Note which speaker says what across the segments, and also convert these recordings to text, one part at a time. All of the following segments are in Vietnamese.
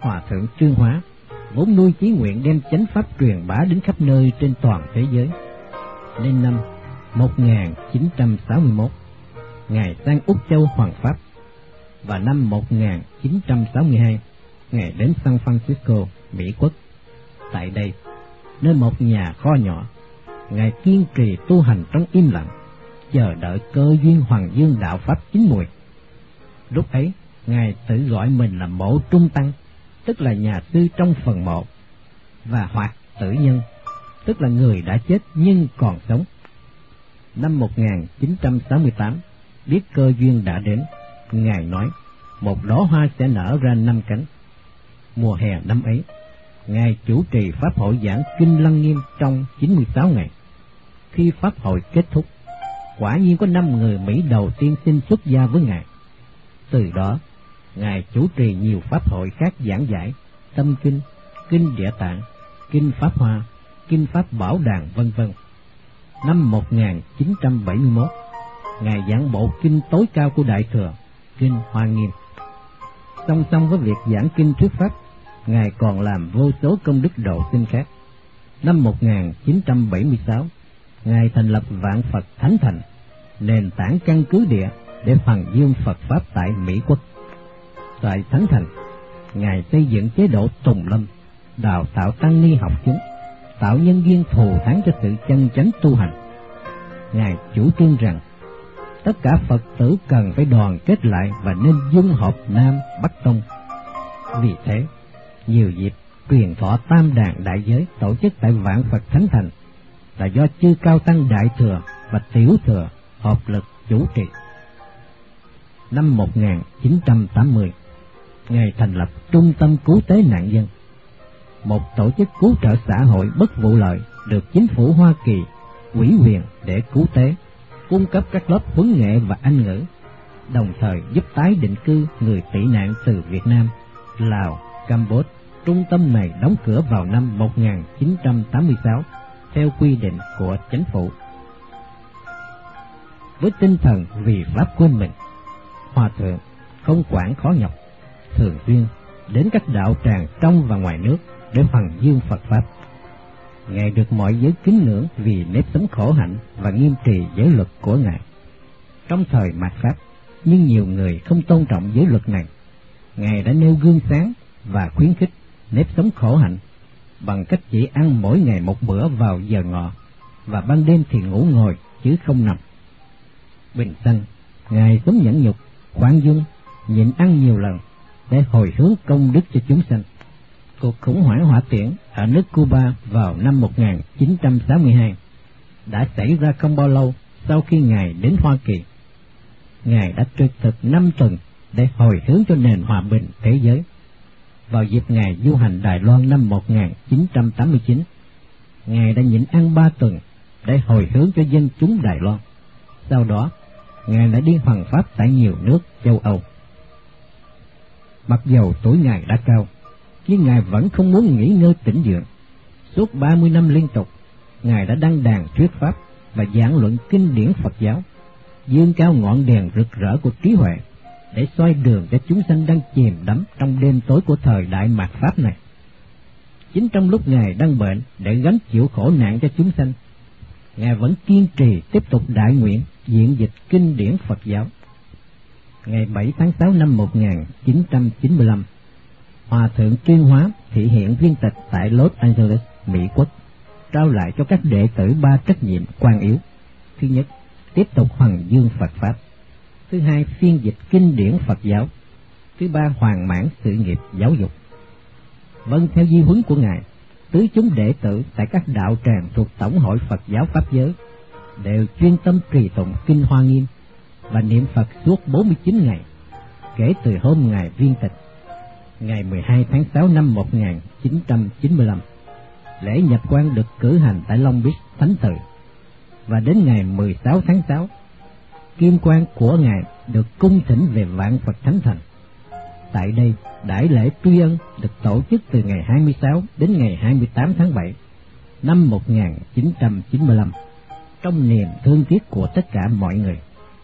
Speaker 1: Hòa thượng Trương Hóa vốn nuôi chí nguyện đem chánh pháp truyền bá đến khắp nơi trên toàn thế giới, nên năm 1961 Ngài sang Úc Châu Hoàng Pháp, và năm 1962 Ngài đến San Francisco, Mỹ Quốc. Tại đây, nơi một nhà kho nhỏ, Ngài kiên trì tu hành trong im lặng, chờ đợi cơ duyên Hoàng Dương đạo pháp chín mùi. Lúc ấy, Ngài tự gọi mình là Mộ Trung Tăng, tức là nhà sư trong phần mộ, và hoặc tử nhân, tức là người đã chết nhưng còn sống. Năm 1968, biết cơ duyên đã đến, Ngài nói một đóa hoa sẽ nở ra 5 cánh. Mùa hè năm ấy, Ngài chủ trì pháp hội giảng Kinh Lăng Nghiêm trong 96 ngày. Khi pháp hội kết thúc, quả nhiên có 5 người Mỹ đầu tiên xin xuất gia với Ngài. Từ đó, Ngài chủ trì nhiều pháp hội khác giảng giải Tâm Kinh, Kinh Địa Tạng, Kinh Pháp Hoa, Kinh Pháp Bảo Đàn vân vân. Năm 1971, Ngài giảng bộ kinh tối cao của Đại Thừa, Kinh Hoa Nghiêm. Song song với việc giảng kinh thuyết pháp, Ngài còn làm vô số công đức độ sinh khác. Năm 1976, Ngài thành lập Vạn Phật Thánh Thành, nền tảng căn cứ địa để hoằng dương Phật pháp tại Mỹ Quốc. Tại Thánh Thành, Ngài xây dựng chế độ tùng lâm, đào tạo tăng ni học chúng, tạo nhân duyên thù thắng cho sự chân chánh tu hành. Ngài chủ trương rằng tất cả Phật tử cần phải đoàn kết lại và nên dung hợp Nam Bắc Tông. Vì thế, nhiều dịp truyền thọ Tam Đàn Đại Giới tổ chức tại Vạn Phật Thánh Thành là do chư Cao Tăng Đại Thừa và Tiểu Thừa hợp lực chủ trì. Năm 1980, Ngài thành lập Trung tâm Cứu tế Nạn nhân, một tổ chức cứu trợ xã hội bất vụ lợi được chính phủ Hoa Kỳ ủy quyền để cứu tế, cung cấp các lớp huấn nghệ và Anh ngữ, đồng thời giúp tái định cư người tị nạn từ Việt Nam, Lào, Campuchia. Trung tâm này đóng cửa vào năm 1986 theo quy định của chính phủ. Với tinh thần vì pháp quên mình, Hòa thượng không quản khó nhọc, thường xuyên đến các đạo tràng trong và ngoài nước để hoằng dương Phật pháp. Ngài được mọi giới kính ngưỡng vì nếp sống khổ hạnh và nghiêm trì giới luật của Ngài. Trong thời mạt Pháp, nhưng nhiều người không tôn trọng giới luật này, Ngài đã nêu gương sáng và khuyến khích nếp sống khổ hạnh bằng cách chỉ ăn mỗi ngày một bữa vào giờ ngọ, và ban đêm thì ngủ ngồi chứ không nằm. Bình sanh, Ngài sống nhẫn nhục, khoan dung, nhịn ăn nhiều lần để hồi hướng công đức cho chúng sanh. Cuộc khủng hoảng hỏa tiễn ở nước Cuba vào năm 1962 đã xảy ra không bao lâu sau khi Ngài đến Hoa Kỳ. Ngài đã trực thực 5 tuần để hồi hướng cho nền hòa bình thế giới. Vào dịp Ngài du hành Đài Loan năm 1989, Ngài đã nhịn ăn 3 tuần để hồi hướng cho dân chúng Đài Loan. Sau đó, Ngài đã đi hoằng pháp tại nhiều nước châu Âu. Mặc dầu tuổi Ngài đã cao, nhưng Ngài vẫn không muốn nghỉ ngơi tĩnh dưỡng. Suốt 30 năm liên tục, Ngài đã đăng đàn thuyết pháp và giảng luận kinh điển Phật giáo, dương cao ngọn đèn rực rỡ của trí huệ để soi đường cho chúng sanh đang chìm đắm trong đêm tối của thời đại mạt Pháp này. Chính trong lúc Ngài đang bệnh để gánh chịu khổ nạn cho chúng sanh, Ngài vẫn kiên trì tiếp tục đại nguyện diễn dịch kinh điển Phật giáo. Ngày 7 tháng 6 năm 1995, Hòa thượng Tuyên Hóa thị hiện viên tịch tại Los Angeles, Mỹ Quốc, trao lại cho các đệ tử 3 trách nhiệm quan yếu. Thứ nhất, tiếp tục hoằng dương Phật pháp. Thứ hai, phiên dịch kinh điển Phật giáo. Thứ ba, hoàn mãn sự nghiệp giáo dục. Vâng theo di huấn của Ngài, tứ chúng đệ tử tại các đạo tràng thuộc Tổng hội Phật giáo Pháp giới đều chuyên tâm trì tụng Kinh Hoa Nghiêm và niệm Phật suốt 49 ngày, kể từ hôm Ngài viên tịch. Ngày 12 tháng 6 năm 1995, lễ nhập quan được cử hành tại Long Beach, Thánh Tự, và đến ngày 16 tháng 6, kim quan của Ngài được cung thỉnh về Vạn Phật Thánh Thành. Tại đây, đại lễ tri ân được tổ chức từ ngày 26 đến ngày 28 tháng 7 năm 1995, trong niềm thương tiếc của tất cả mọi người.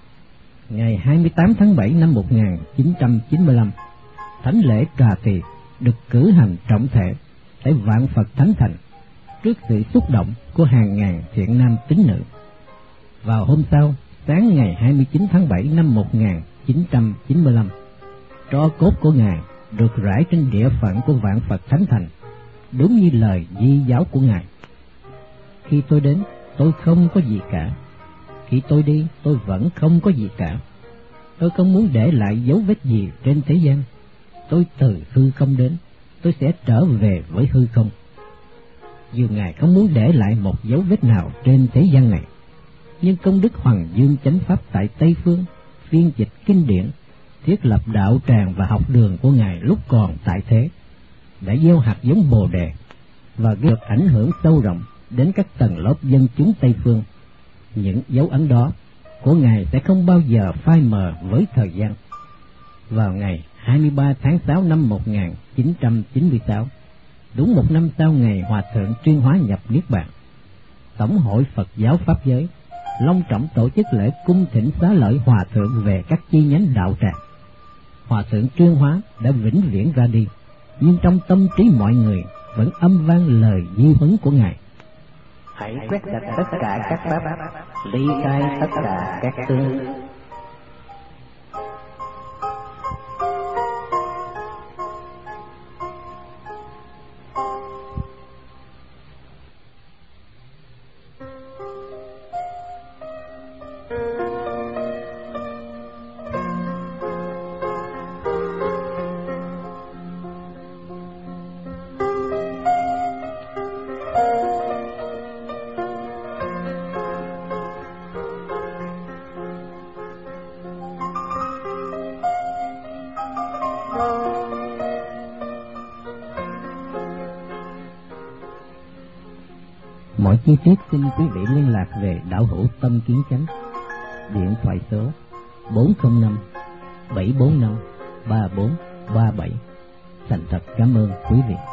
Speaker 1: Ngày 28 tháng 7 năm 1995, thánh lễ trà tỳ được cử hành trọng thể tại Vạn Phật Thánh Thành trước sự xúc động của hàng ngàn thiện nam tín nữ. Vào hôm sau, sáng ngày 29 tháng 7 năm 1995, tro cốt của Ngài được rải trên địa phận của Vạn Phật Thánh Thành, đúng như lời di giáo của Ngài. Khi tôi đến, tôi không có gì cả. Khi tôi đi, tôi vẫn không có gì cả. Tôi không muốn để lại dấu vết gì trên thế gian. Tôi từ hư không đến, tôi sẽ trở về với hư không. Dù Ngài không muốn để lại một dấu vết nào trên thế gian này, nhưng công đức Hoằng Dương Chánh Pháp tại Tây Phương, phiên dịch kinh điển, thiết lập đạo tràng và học đường của Ngài lúc còn tại thế, đã gieo hạt giống Bồ Đề và được ảnh hưởng sâu rộng đến các tầng lớp dân chúng Tây Phương. Những dấu ấn đó của Ngài sẽ không bao giờ phai mờ với thời gian. Vào ngày 23 tháng 6 năm 1996, đúng một năm sau ngày Hòa Thượng Tuyên Hóa nhập Niết Bàn, Tổng hội Phật giáo Pháp giới long trọng tổ chức lễ cung thỉnh xá lợi Hòa Thượng về các chi nhánh đạo tràng. Hòa Thượng Tuyên Hóa đã vĩnh viễn ra đi, nhưng trong tâm trí mọi người vẫn âm vang lời di huấn của Ngài: hãy quét sạch tất cả các pháp, ly khai tất cả các tướng. Mọi chi tiết xin quý vị liên lạc về đạo hữu Tâm Kiến Chánh, điện thoại số 405 745 3437. Thành thật cảm ơn quý vị.